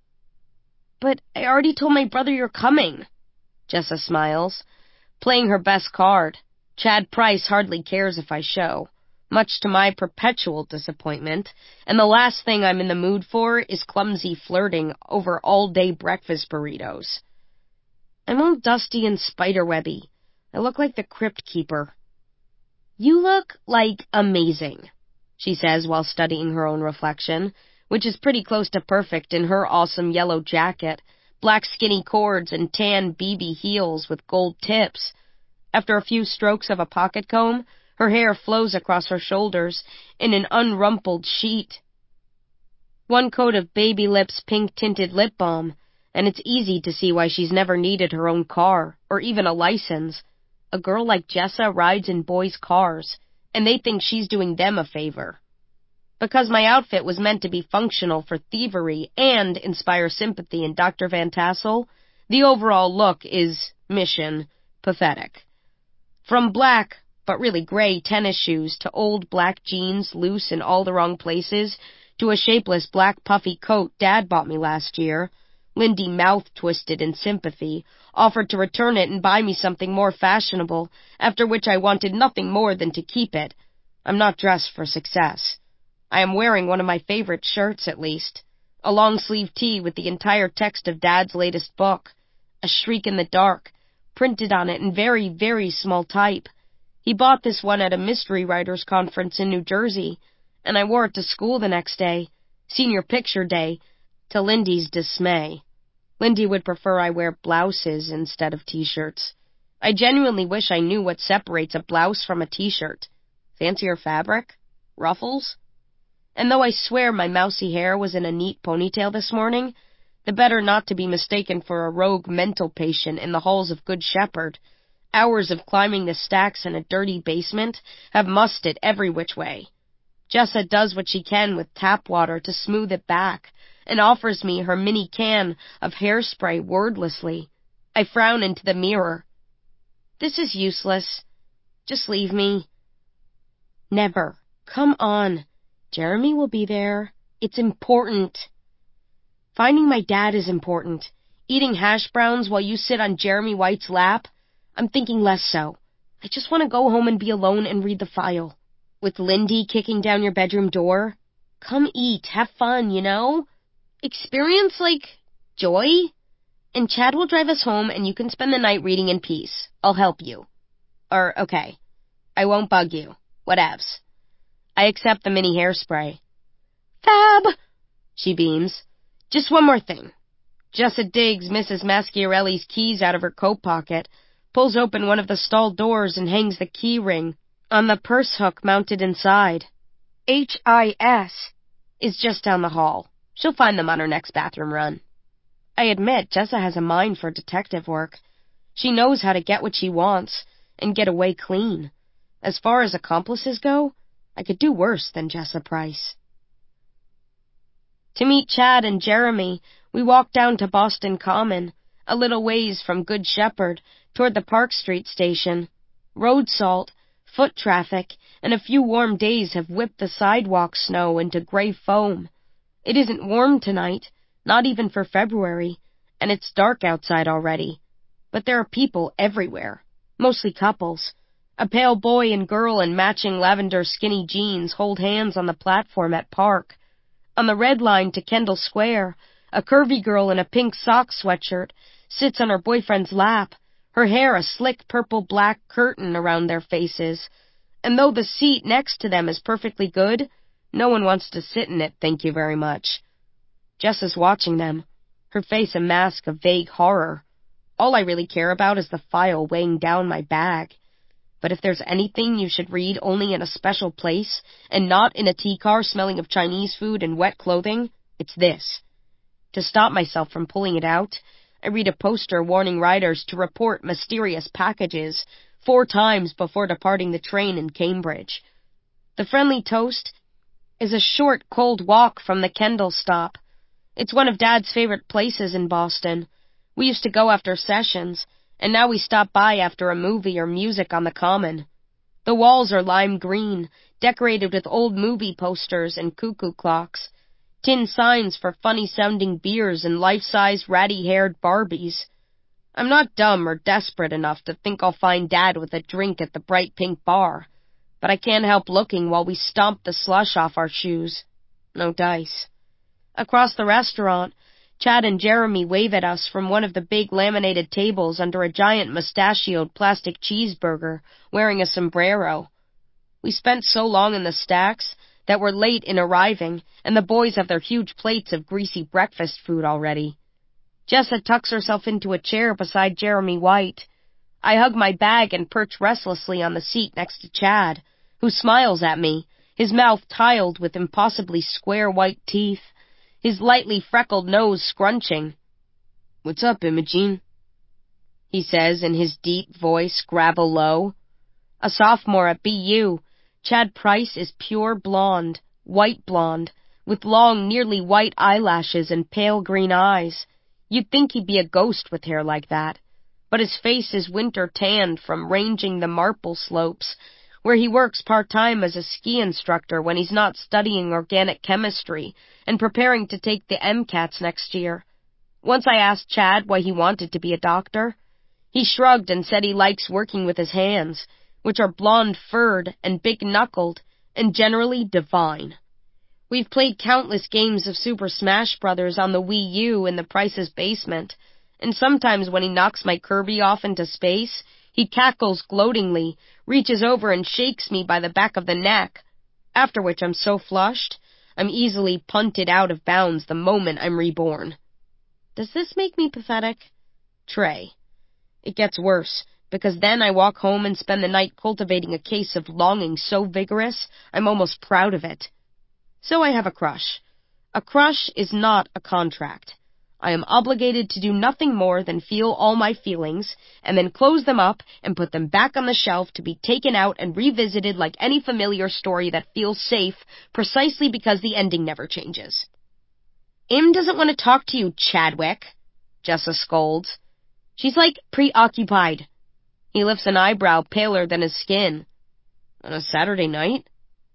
But I already told my brother you're coming, Jessa smiles, playing her best card. Chad Price hardly cares if I show, much to my perpetual disappointment, and the last thing I'm in the mood for is clumsy flirting over all-day breakfast burritos. I'm all dusty and spiderwebby. I look like the crypt keeper. You look, like, amazing, she says while studying her own reflection, which is pretty close to perfect in her awesome yellow jacket, black skinny cords, and tan B B heels with gold tips. After a few strokes of a pocket comb, her hair flows across her shoulders in an unrumpled sheet. One coat of Baby Lips pink-tinted lip balm, and it's easy to see why she's never needed her own car, or even a license. A girl like Jessa rides in boys' cars, and they think she's doing them a favor. Because my outfit was meant to be functional for thievery and inspire sympathy in Doctor Van Tassel, the overall look is, mission, pathetic. From black, but really gray tennis shoes to old black jeans loose in all the wrong places to a shapeless black puffy coat Dad bought me last year, Lindy mouth-twisted in sympathy, offered to return it and buy me something more fashionable, after which I wanted nothing more than to keep it. I'm not dressed for success. I am wearing one of my favorite shirts, at least. A long-sleeve tee with the entire text of Dad's latest book. A shriek in the dark, printed on it in very, very small type. He bought this one at a mystery writers conference in New Jersey, and I wore it to school the next day, senior picture day, to Lindy's dismay. Lindy would prefer I wear blouses instead of t-shirts. I genuinely wish I knew what separates a blouse from a t-shirt. Fancier fabric? Ruffles? And though I swear my mousy hair was in a neat ponytail this morning, the better not to be mistaken for a rogue mental patient in the halls of Good Shepherd, hours of climbing the stacks in a dirty basement have mussed it every which way. Jessa does what she can with tap water to smooth it back, and offers me her mini can of hairspray wordlessly. I frown into the mirror. This is useless. Just leave me. Never. Come on. Jeremy will be there. It's important. Finding my dad is important. Eating hash browns while you sit on Jeremy White's lap? I'm thinking less so. I just want to go home and be alone and read the file. With Lindy kicking down your bedroom door? Come eat, have fun, you know? Experience, like, joy? And Chad will drive us home and you can spend the night reading in peace. I'll help you. Or, okay. I won't bug you. Whatevs. I accept the mini hairspray. Fab! She beams. Just one more thing. Jessa digs Missus Maschiarelli's keys out of her coat pocket, pulls open one of the stall doors and hangs the key ring on the purse hook mounted inside. H I S is just down the hall. She'll find them on her next bathroom run. I admit Jessa has a mind for detective work. She knows how to get what she wants and get away clean. As far as accomplices go, I could do worse than Jessa Price. To meet Chad and Jeremy, we walk down to Boston Common, a little ways from Good Shepherd, toward the Park Street station. Road salt, foot traffic, and a few warm days have whipped the sidewalk snow into gray foam. It isn't warm tonight, not even for February, and it's dark outside already. But there are people everywhere, mostly couples, A pale boy and girl in matching lavender skinny jeans hold hands on the platform at Park. On the red line to Kendall Square, a curvy girl in a pink sock sweatshirt sits on her boyfriend's lap, her hair a slick purple-black curtain around their faces. And though the seat next to them is perfectly good, no one wants to sit in it, thank you very much. Jess is watching them, her face a mask of vague horror. All I really care about is the file weighing down my bag. But if there's anything you should read only in a special place, and not in a tea car smelling of Chinese food and wet clothing, it's this. To stop myself from pulling it out, I read a poster warning riders to report mysterious packages four times before departing the train in Cambridge. The Friendly Toast is a short, cold walk from the Kendall stop. It's one of Dad's favorite places in Boston. We used to go after sessions, and now we stop by after a movie or music on the Common. The walls are lime green, decorated with old movie posters and cuckoo clocks, tin signs for funny-sounding beers and life-size ratty-haired Barbies. I'm not dumb or desperate enough to think I'll find Dad with a drink at the bright pink bar, but I can't help looking while we stomp the slush off our shoes. No dice. Across the restaurant, Chad and Jeremy wave at us from one of the big laminated tables under a giant mustachioed plastic cheeseburger, wearing a sombrero. We spent so long in the stacks that we're late in arriving, and the boys have their huge plates of greasy breakfast food already. Jessa tucks herself into a chair beside Jeremy White. I hug my bag and perch restlessly on the seat next to Chad, who smiles at me, his mouth tiled with impossibly square white teeth, his lightly freckled nose scrunching. "What's up, Imogene?" he says in his deep voice, gravel low. A sophomore at B U, Chad Price is pure blonde, white blonde, with long, nearly white eyelashes and pale green eyes. You'd think he'd be a ghost with hair like that, but his face is winter-tanned from ranging the Marple slopes, where he works part-time as a ski instructor when he's not studying organic chemistry and preparing to take the MCATs next year. Once I asked Chad why he wanted to be a doctor. He shrugged and said he likes working with his hands, which are blonde-furred and big-knuckled and generally divine. We've played countless games of Super Smash Brothers on the Wii U in the Price's basement, and sometimes when he knocks my Kirby off into space, he cackles gloatingly, reaches over and shakes me by the back of the neck, after which I'm so flushed, I'm easily punted out of bounds the moment I'm reborn. Does this make me pathetic? Trey. It gets worse, because then I walk home and spend the night cultivating a case of longing so vigorous, I'm almost proud of it. So I have a crush. A crush is not a contract. I am obligated to do nothing more than feel all my feelings, and then close them up and put them back on the shelf to be taken out and revisited like any familiar story that feels safe, precisely because the ending never changes. Im doesn't want to talk to you, Chadwick, Jessa scolds. She's like preoccupied. He lifts an eyebrow paler than his skin. On a Saturday night?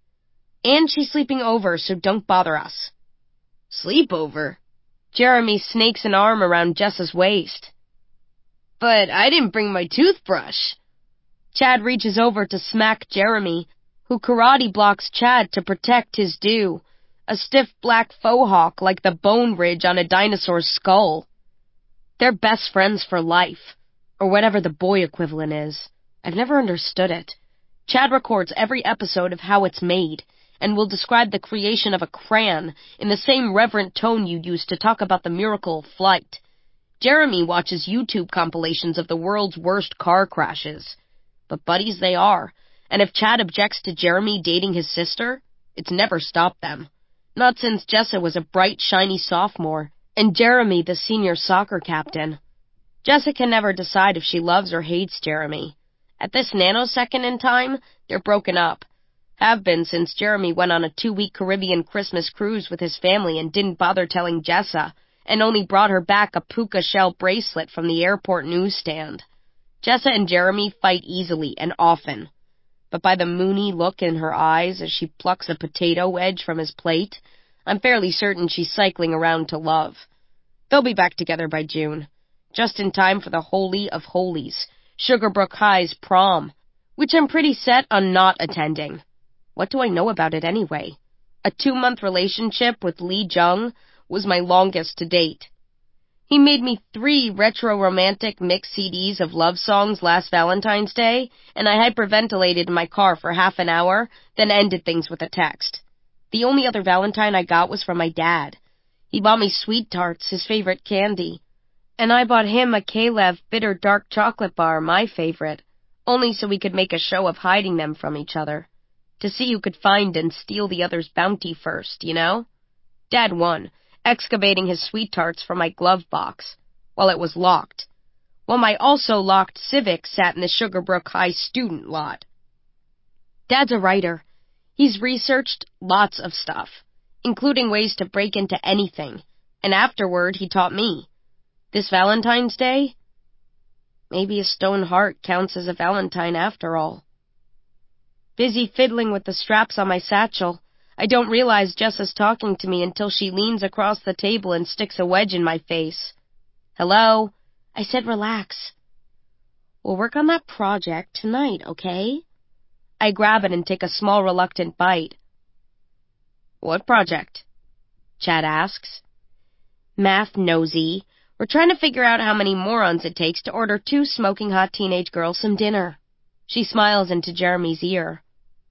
And she's sleeping over, so don't bother us. Sleep over? Jeremy snakes an arm around Jessa's waist. But I didn't bring my toothbrush. Chad reaches over to smack Jeremy, who karate blocks Chad to protect his due, a stiff black faux hawk like the bone ridge on a dinosaur's skull. They're best friends for life, or whatever the boy equivalent is. I've never understood it. Chad records every episode of how it's made, and will describe the creation of a crayon in the same reverent tone you used to talk about the miracle of flight. Jeremy watches YouTube compilations of the world's worst car crashes. But buddies they are, and if Chad objects to Jeremy dating his sister, it's never stopped them. Not since Jessa was a bright, shiny sophomore, and Jeremy the senior soccer captain. Jessa can never decide if she loves or hates Jeremy. At this nanosecond in time, they're broken up. Have been since Jeremy went on a two-week Caribbean Christmas cruise with his family and didn't bother telling Jessa, and only brought her back a puka shell bracelet from the airport newsstand. Jessa and Jeremy fight easily and often, but by the moony look in her eyes as she plucks a potato wedge from his plate, I'm fairly certain she's cycling around to love. They'll be back together by June, just in time for the Holy of Holies, Sugarbrook High's prom, which I'm pretty set on not attending. What do I know about it anyway? A two-month relationship with Lee Jung was my longest to date. He made me three retro-romantic mix C Ds of love songs last Valentine's Day, and I hyperventilated in my car for half an hour, then ended things with a text. The only other Valentine I got was from my dad. He bought me Sweet Tarts, his favorite candy, and I bought him a Kalev bitter dark chocolate bar, my favorite, only so we could make a show of hiding them from each other, to see who could find and steal the other's bounty first, you know? Dad won, excavating his Sweet Tarts from my glove box, while it was locked, while my also-locked Civic sat in the Sugarbrook High student lot. Dad's a writer. He's researched lots of stuff, including ways to break into anything, and afterward he taught me. This Valentine's Day? Maybe a stone heart counts as a Valentine after all. Busy fiddling with the straps on my satchel, I don't realize Jessa's talking to me until she leans across the table and sticks a wedge in my face. Hello? I said relax. We'll work on that project tonight, okay? I grab it and take a small reluctant bite. What project? Chad asks. Math nosy. We're trying to figure out how many morons it takes to order two smoking hot teenage girls some dinner. She smiles into Jeremy's ear.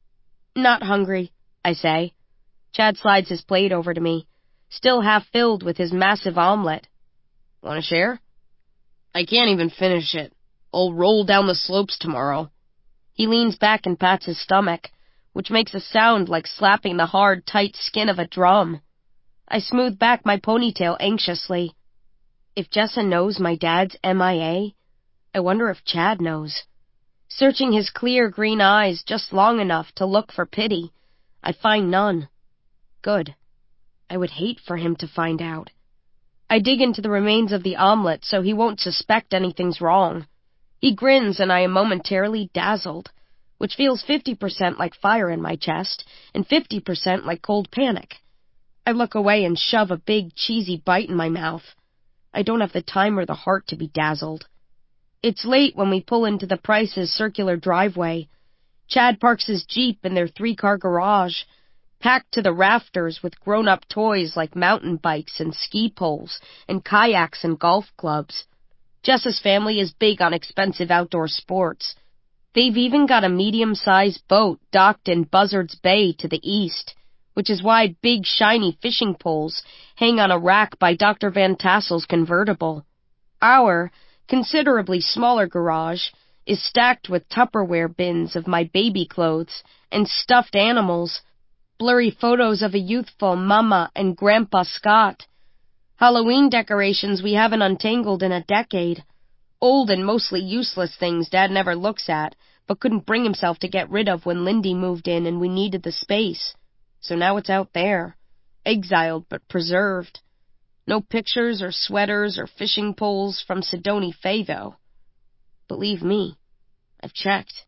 Not hungry, I say. Chad slides his plate over to me, still half filled with his massive omelet. Want to share? I can't even finish it. I'll roll down the slopes tomorrow. He leans back and pats his stomach, which makes a sound like slapping the hard, tight skin of a drum. I smooth back my ponytail anxiously. If Jessa knows my dad's M I A, I wonder if Chad knows. Searching his clear green eyes just long enough to look for pity, I find none. Good. I would hate for him to find out. I dig into the remains of the omelet so he won't suspect anything's wrong. He grins and I am momentarily dazzled, which feels fifty percent like fire in my chest and fifty percent like cold panic. I look away and shove a big, cheesy bite in my mouth. I don't have the time or the heart to be dazzled. It's late when we pull into the Price's circular driveway. Chad parks his Jeep in their three-car garage, packed to the rafters with grown-up toys like mountain bikes and ski poles and kayaks and golf clubs. Jessa's family is big on expensive outdoor sports. They've even got a medium-sized boat docked in Buzzards Bay to the east, which is why big shiny fishing poles hang on a rack by Doctor Van Tassel's convertible. Our considerably smaller garage is stacked with Tupperware bins of my baby clothes and stuffed animals, blurry photos of a youthful Mama and Grandpa Scott, Halloween decorations we haven't untangled in a decade, old and mostly useless things Dad never looks at but couldn't bring himself to get rid of when Lindy moved in and we needed the space. So now it's out there, exiled but preserved. No pictures or sweaters or fishing poles from Sidoni Faye, though. Believe me, I've checked.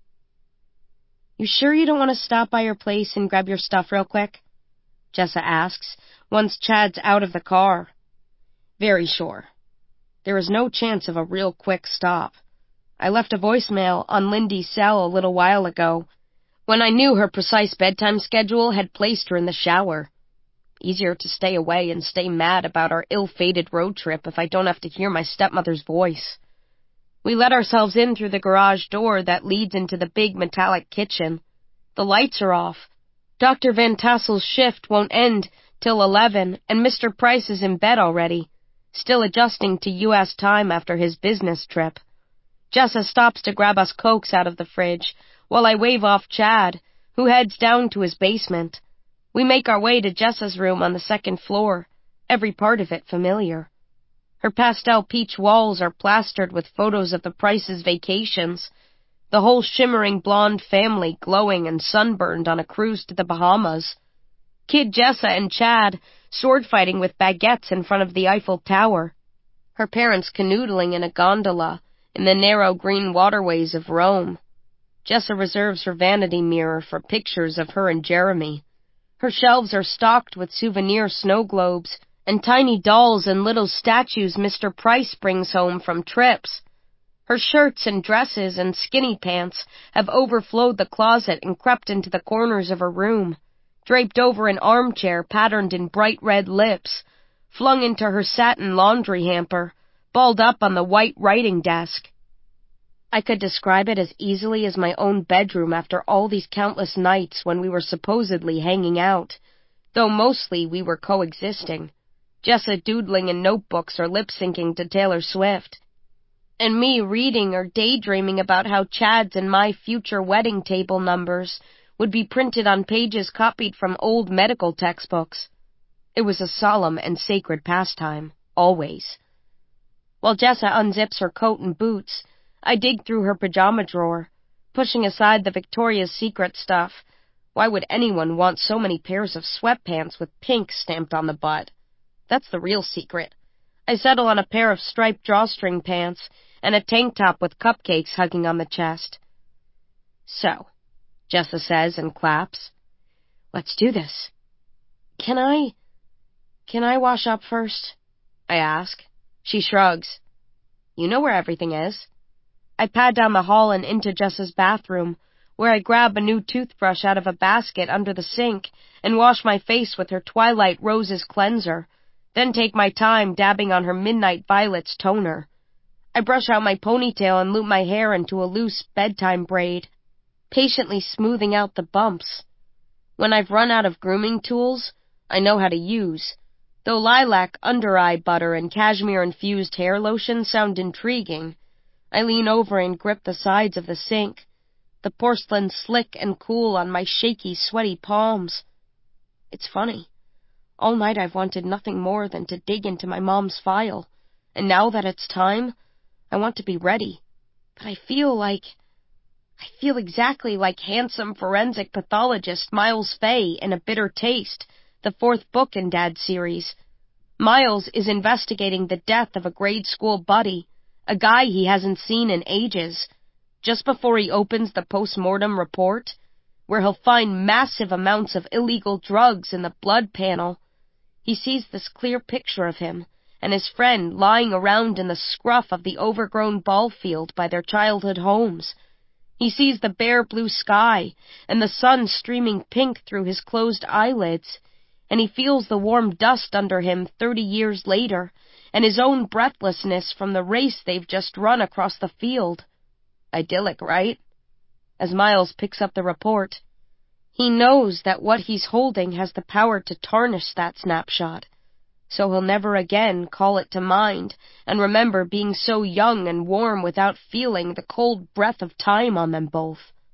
You sure you don't want to stop by your place and grab your stuff real quick? Jessa asks, once Chad's out of the car. Very sure. There is no chance of a real quick stop. I left a voicemail on Lindy's cell a little while ago, when I knew her precise bedtime schedule had placed her in the shower. Easier to stay away and stay mad about our ill-fated road trip if I don't have to hear my stepmother's voice. We let ourselves in through the garage door that leads into the big metallic kitchen. The lights are off. Doctor Van Tassel's shift won't end till eleven, and Mister Price is in bed already, still adjusting to U S time after his business trip. Jessa stops to grab us Cokes out of the fridge, while I wave off Chad, who heads down to his basement. We make our way to Jessa's room on the second floor, every part of it familiar. Her pastel peach walls are plastered with photos of the Price's vacations, the whole shimmering blonde family glowing and sunburned on a cruise to the Bahamas. Kid Jessa and Chad sword fighting with baguettes in front of the Eiffel Tower. Her parents canoodling in a gondola in the narrow green waterways of Rome. Jessa reserves her vanity mirror for pictures of her and Jeremy. Her shelves are stocked with souvenir snow globes and tiny dolls and little statues Mister Price brings home from trips. Her shirts and dresses and skinny pants have overflowed the closet and crept into the corners of her room, draped over an armchair patterned in bright red lips, flung into her satin laundry hamper, balled up on the white writing desk. I could describe it as easily as my own bedroom after all these countless nights when we were supposedly hanging out, though mostly we were coexisting, Jessa doodling in notebooks or lip-syncing to Taylor Swift, and me reading or daydreaming about how Chad's and my future wedding table numbers would be printed on pages copied from old medical textbooks. It was a solemn and sacred pastime, always. While Jessa unzips her coat and boots, I dig through her pajama drawer, pushing aside the Victoria's Secret stuff. Why would anyone want so many pairs of sweatpants with pink stamped on the butt? That's the real secret. I settle on a pair of striped drawstring pants and a tank top with cupcakes hugging on the chest. So, Jessa says and claps. Let's do this. Can I... Can I wash up first? I ask. She shrugs. You know where everything is. I pad down the hall and into Jessa's bathroom, where I grab a new toothbrush out of a basket under the sink and wash my face with her Twilight Roses cleanser, then take my time dabbing on her Midnight Violets toner. I brush out my ponytail and loop my hair into a loose bedtime braid, patiently smoothing out the bumps. When I've run out of grooming tools, I know how to use. Though lilac under-eye butter and cashmere-infused hair lotion sound intriguing, I lean over and grip the sides of the sink, the porcelain slick and cool on my shaky, sweaty palms. It's funny. All night I've wanted nothing more than to dig into my mom's file, and now that it's time, I want to be ready. But I feel like... I feel exactly like handsome forensic pathologist Miles Fay in A Bitter Taste, the fourth book in Dad's series. Miles is investigating the death of a grade school buddy, a guy he hasn't seen in ages. Just before he opens the post-mortem report, where he'll find massive amounts of illegal drugs in the blood panel, he sees this clear picture of him and his friend lying around in the scruff of the overgrown ball field by their childhood homes. He sees the bare blue sky and the sun streaming pink through his closed eyelids, and he feels the warm dust under him thirty years later, and his own breathlessness from the race they've just run across the field. Idyllic, right? As Miles picks up the report, he knows that what he's holding has the power to tarnish that snapshot, so he'll never again call it to mind and remember being so young and warm without feeling the cold breath of time on them both.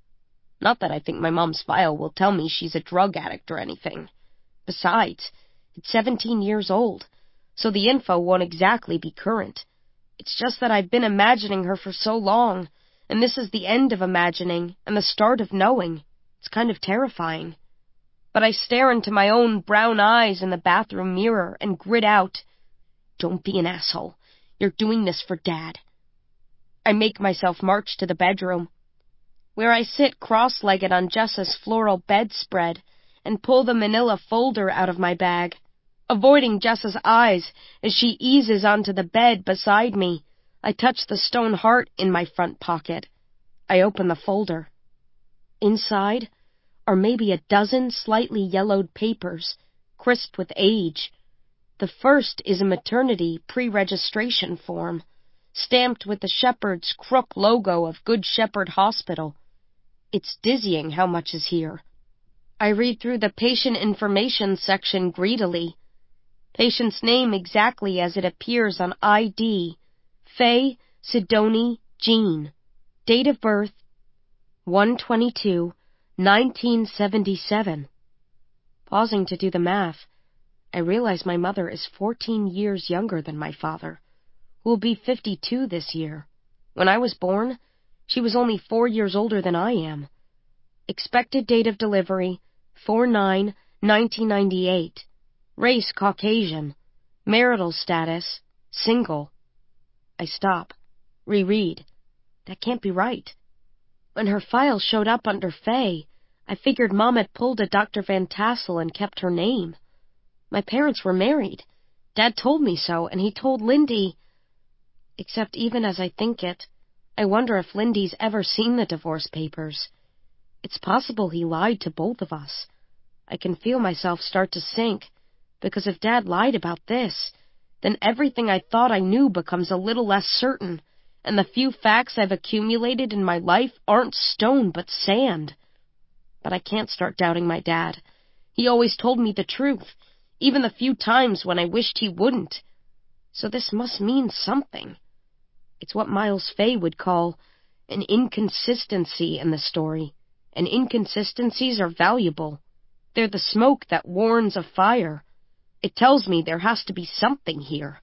Not that I think my mom's file will tell me she's a drug addict or anything. Besides, it's seventeen years old, so the info won't exactly be current. It's just that I've been imagining her for so long, and this is the end of imagining and the start of knowing. It's kind of terrifying. But I stare into my own brown eyes in the bathroom mirror and grit out, "Don't be an asshole. You're doing this for Dad." I make myself march to the bedroom, where I sit cross-legged on Jessa's floral bedspread and pull the manila folder out of my bag, avoiding Jessa's eyes as she eases onto the bed beside me. I touch the stone heart in my front pocket. I open the folder. Inside are maybe a dozen slightly yellowed papers, crisp with age. The first is a maternity pre-registration form, stamped with the Shepherd's Crook logo of Good Shepherd Hospital. It's dizzying how much is here. I read through the patient information section greedily. Patient's name exactly as it appears on I D. Faye Sidoni Jean. Date of birth, one twenty-two nineteen seventy-seven. Pausing to do the math, I realize my mother is fourteen years younger than my father, who will be fifty-two this year. When I was born, she was only four years older than I am. Expected date of delivery, four nine nineteen ninety-eight. Race, Caucasian. Marital status, single. I stop. Reread. That can't be right. When her file showed up under Faye, I figured Mom had pulled a Doctor Van Tassel and kept her name. My parents were married. Dad told me so, and he told Lindy. Except even as I think it, I wonder if Lindy's ever seen the divorce papers. It's possible he lied to both of us. I can feel myself start to sink, because if Dad lied about this, then everything I thought I knew becomes a little less certain, and the few facts I've accumulated in my life aren't stone but sand. But I can't start doubting my dad. He always told me the truth, even the few times when I wished he wouldn't. So this must mean something. It's what Miles Fay would call an inconsistency in the story, and inconsistencies are valuable. They're the smoke that warns of fire. It tells me there has to be something here.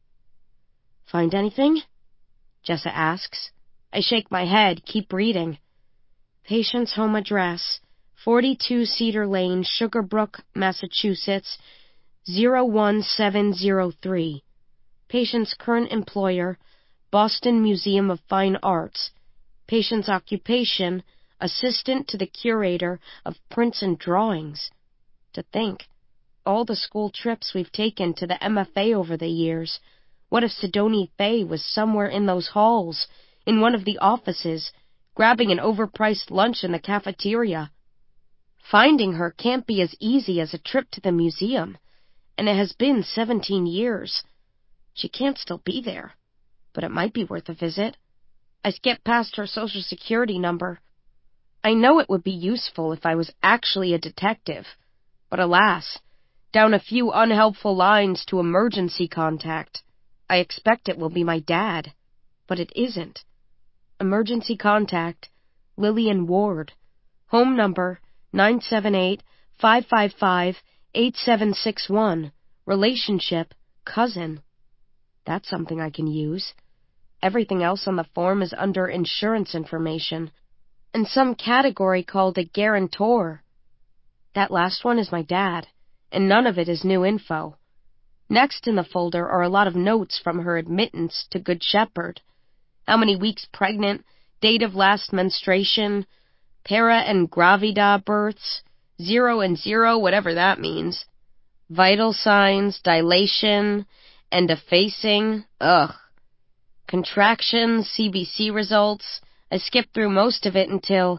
Find anything? Jessa asks. I shake my head, keep reading. Patient's home address, forty-two Cedar Lane, Sugarbrook, Massachusetts, zero one seven zero three. Patient's current employer, Boston Museum of Fine Arts. Patient's occupation, assistant to the curator of prints and drawings. To think, all the school trips we've taken to the M F A over the years. What if Sidonie Fay was somewhere in those halls, in one of the offices, grabbing an overpriced lunch in the cafeteria? Finding her can't be as easy as a trip to the museum, and it has been seventeen years. She can't still be there, but it might be worth a visit. I skip past her social security number. I know it would be useful if I was actually a detective, but alas, down a few unhelpful lines to emergency contact. I expect it will be my dad, but it isn't. Emergency contact, Lillian Ward. Home number, nine seven eight, five five five, eight seven six one. Relationship, cousin. That's something I can use. Everything else on the form is under insurance information, and some category called a guarantor. That last one is my dad, and none of it is new info. Next in the folder are a lot of notes from her admittance to Good Shepherd. How many weeks pregnant, date of last menstruation, para and gravida births, zero and zero, whatever that means, vital signs, dilation, and effacing, ugh. Contractions, C B C results. I skipped through most of it until...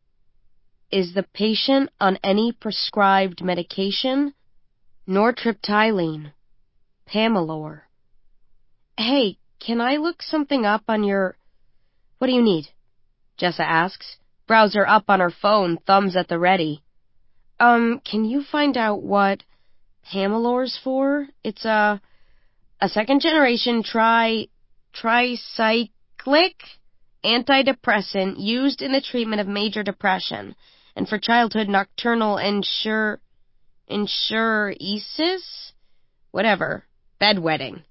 Is the patient on any prescribed medication? Nortriptyline. Pamelor. Hey, can I look something up on your... What do you need? Jessa asks. Browser up on her phone, thumbs at the ready. Um, can you find out what Pamelor's for? It's a... A second-generation tri... tricyclic antidepressant used in the treatment of major depression and for childhood nocturnal ensure... ensuresis? Whatever. Bedwetting.